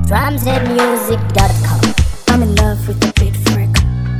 DrumsHeadMusic.com. I'm in love with the beat freak.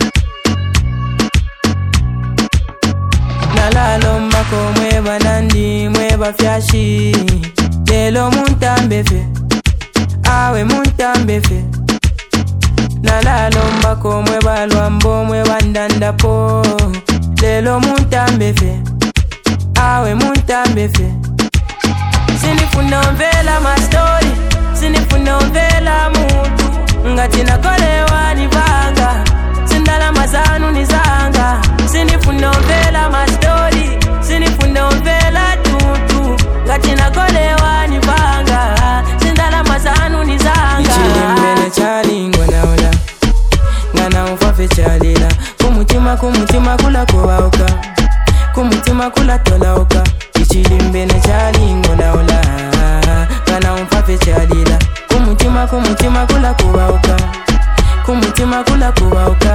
Nalalomba ko mweba nandi mweba fyashi lelo muntambefe awe muntambefe Nalalomba ko mweba lwambo mweba ndandapo lelo muntambefe awe muntambefe Sinifuna mvela ma story Sinifuna mvela mutu ngati nakolewa nivanga Sindala mazanu nizanga Sinifuna mvela ma story Sinifuna mvela tutu ngati nakolewa nivanga Sindala mazanu nizanga Ichilimbele chali ngwanaola Ngana mfafe chalila Kumutima kula kuwauka Kumutima kula tolauka Ichilimbele chali ngwanaola Ngana mfafe chalila Kumutima kula kuwauka Kumutima kula kuwauka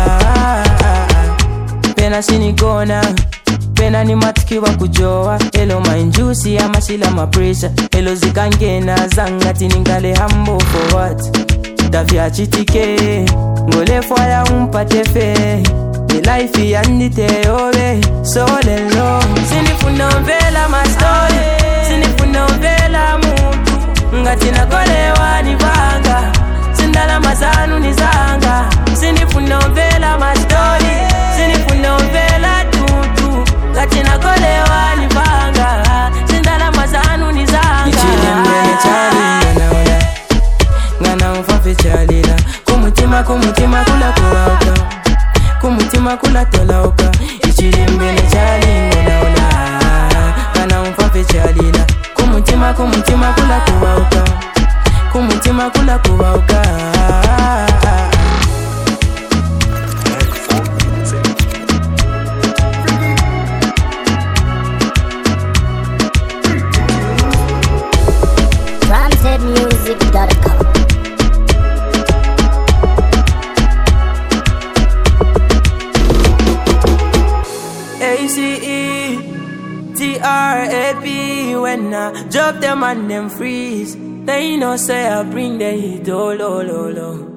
Pena sinigona Pena ni matikiwa kujoa Elo mainjusi ya masila mapresha Elo zikangena zangati ningale hambo for what Tafia chitike Ngole fwaya umpate fe The life yandite owe So lelo Sinifuna mvela ma story Sinifuna mvela mutu ngati nakolewa nivanga Sindala mazanu nizanga Sinifuna mvela ma story Sinifuna mvela tutu ngati nakolewa nivanga Sindala mazanu nizanga Ichilimbele chali nganaola Ngana mfafe chalila Kumutima kula kuwauka Kumutima kula tolauka Ichilimbele chali nganaola Ngana mfafe chalila Kumutima kula kuwauka Kumutima kula kuwauka DrumsHeadMusic.com. ACE-TRAP when I drop them and them freeze They know say I bring the heat, oh, lo, lo, lo.